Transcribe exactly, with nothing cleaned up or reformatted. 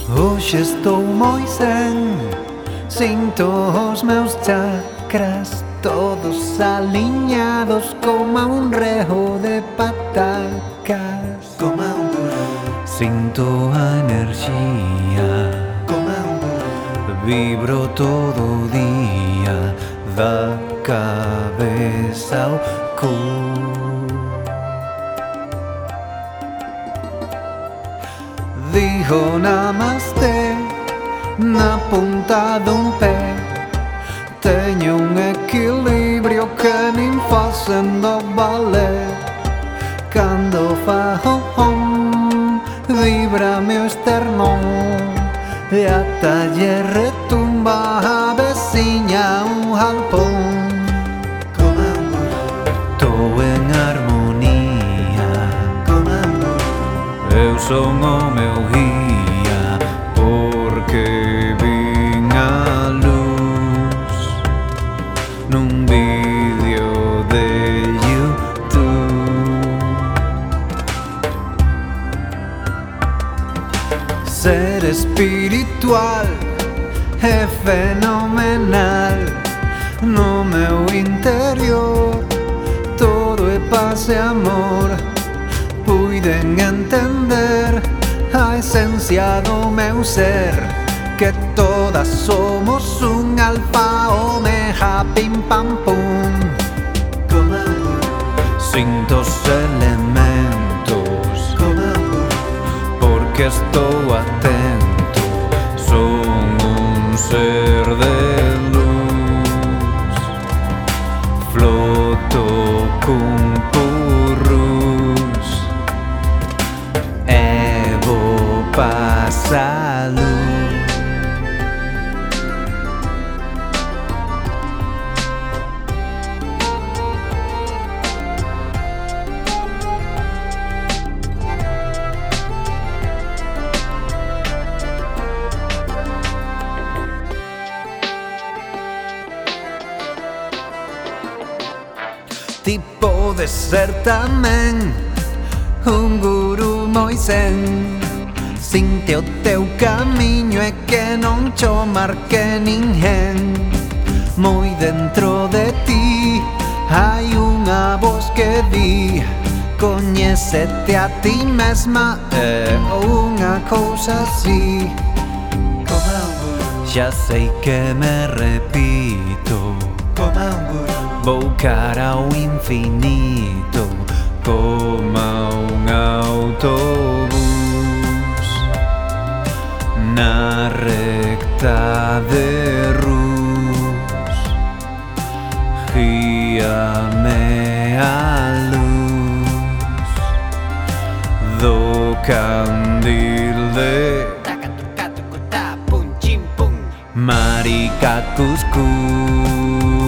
Hoxe estou moi zen, sinto os meus chakras todos aliñados como un rejo de patacas. Como un burro, Sinto a enerxía, como un burro, vibro todo o día da cabeza ao cu. Digo namaste na punta dun pé, teño un equilibrio que nin facendo ballet. Cando fago hom, vibra meu esternón e ata lle retumba a veciña un jalpón. como un burro, Tô en armonía, como un burro, eu son o meu guía, porque vin a luz nun vídeo de YouTube. Ser espiritual é fenomenal, no meu interior todo é paz e amor. Puiden entender a esencia do meu ser, que todas somos un alfa, omega, pim pam pum. como un burro, Sinto os elementos, como un burro, porque estou atento. Son un ser de luz, floto cun purrus e vou pasalo. Ti podes ser tamén un gurú moi zen, sinte o teu camiño e que non cho marque ninguén. Moi dentro de ti hai unha voz que di: coñécete a ti mesma, é unha cousa así. como un burro, Xa sei que me repito, como un burro, vou cara ao infinito como un autobús na recta de Rus. Guíame a luz do candil de taca tuca tucu ta, pum chim pum, Marica Cuscús.